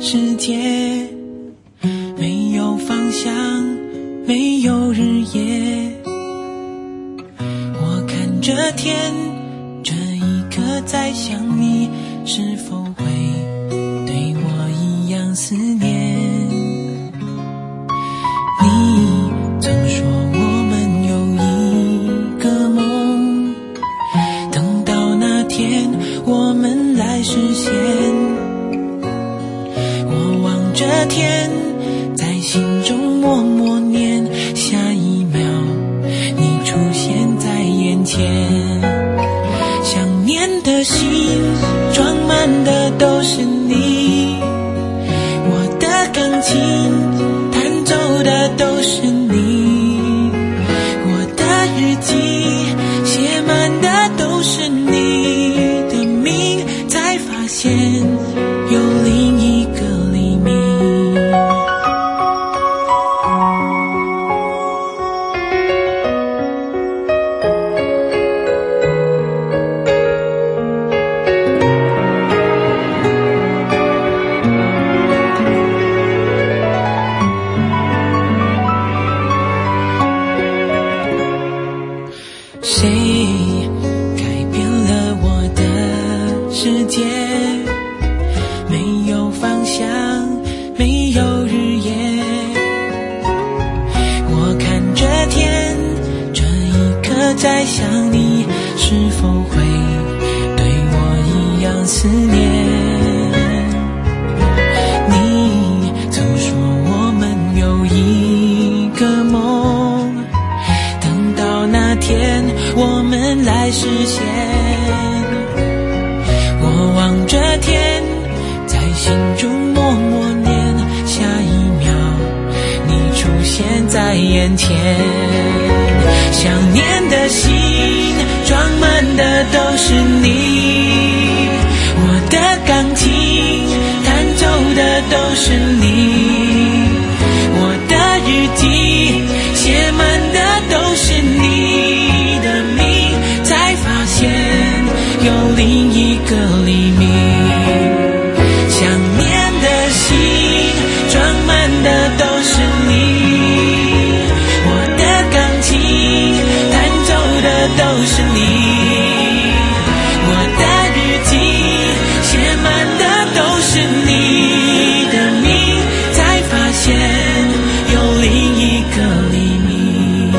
世界，没有方向，没有日夜。我看着天，这一刻在想你，是否会对我一样思念？你曾说我们有一个梦，等到那天我们来实现。我望着天，在心中默默念，下一秒你出现在眼前。想念的心装满的都是你，我的钢琴弹奏的都是你，我的日记写满的都是你的名，才发现有另一个黎明。谁改变了我的世界？没有方向，没有日夜。我看着天，这一刻在想你，是否会对我一样思念？你曾说我们有一个梦，等到那天我们来实现。我望着天，在心中默默念，下一秒你出现在眼前。想念的心装满的都是你，我的钢琴弹奏的都是你，我的日记写满的都是你的名，才发现有另一个黎明。想念的心装满的都是你，我的钢琴弹奏的都是你，我的日记写满的都是你的名，才发现有另一个黎明。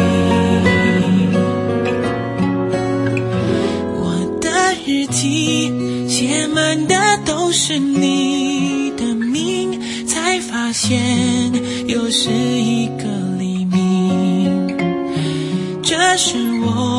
我的日记写满的都是你的名，才发现又是一个黎明。这是我